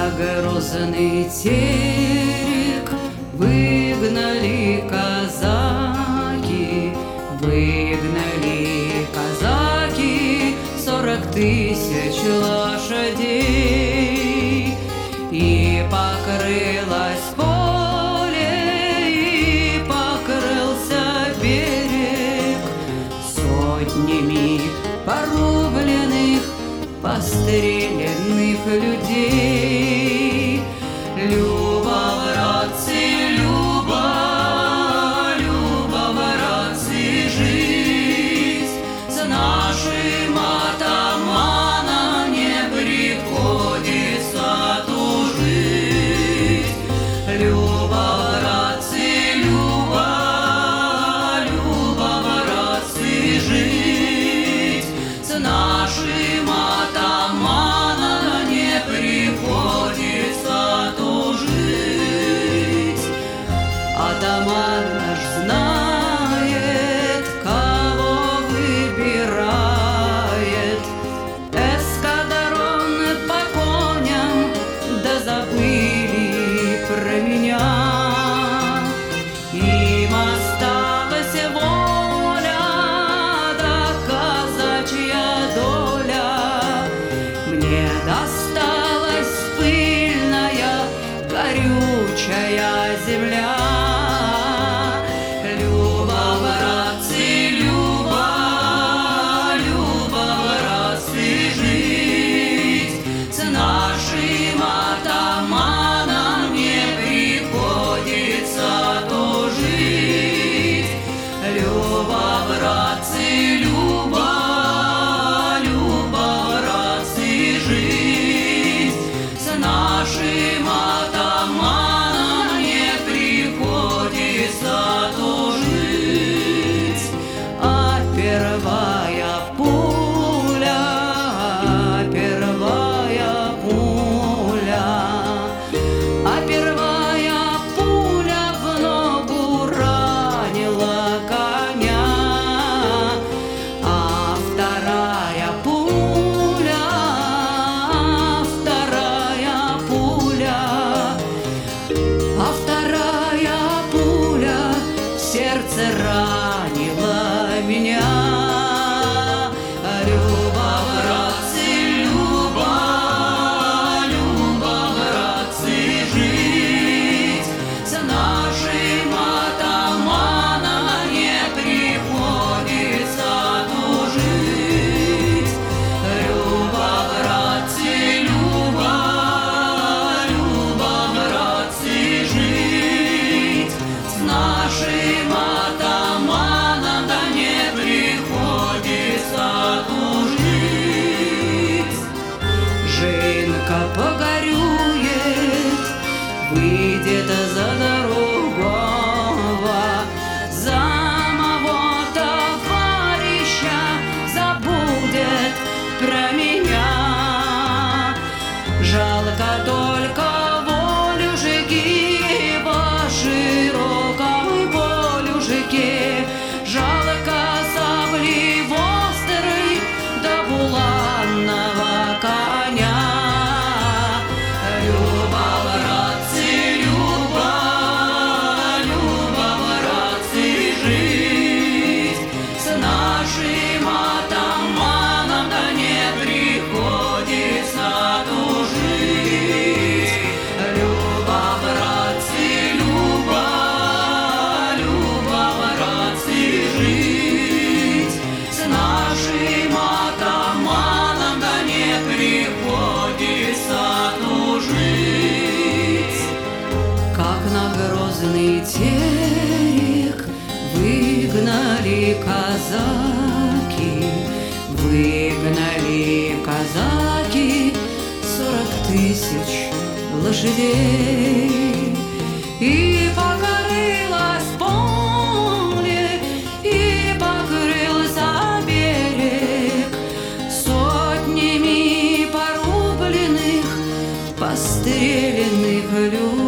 грозный терек выгнали казаки, 40 тысяч лошадей, и покрылось поле, и покрылся берег сотнями порубленных, постреленных людей. Люба, братцы, Люба, Люба, братцы, жизнь с нашим атаманом не приходится тужить. Люба, братцы, Люба, Люба, братцы, жить с нашим атаманом не приходится тужить. Атаман наш знает, кого выбирает. Эскадрон по коням, да забыли про меня. Им осталась воля, да казачья доля. Мне досталась пыльная, горючая земля. Люба, братцы, Люба, Люба, братцы, жить с нашим атаманом не приходится тужить. Люба, братцы, Люба, Люба, братцы, жить с нашим атаманом не приходится тужить. А первая пуля, первая пуля, а первая пуля в ногу ранила коня, а вторая пуля, в сердце ранила меня. Люба, братцы, Люба, Люба, братцы, жить с нашим атаманом не приходится тужить. Люба, братцы, Люба, Люба, братцы, жить с нашим атаманом да не приходится тужить. Женька погорюет, выйдет за другого, за моего товарища забудет про меня. Жалко только волюшки по широкой полюшке, жалко сабли вострой да буланного коня. Люба, братцы, Люба, Люба, братцы, жить с нашим атаманом да не приходится тужить. Люба, братцы, Люба, Люба, братцы, жить с нашим атаманом да не приходится тужить. Как на грозный терек выгнали казаки, 40 тысяч лошадей, и покрылось поле, и покрылся берег сотнями порубленных, постреленных людей.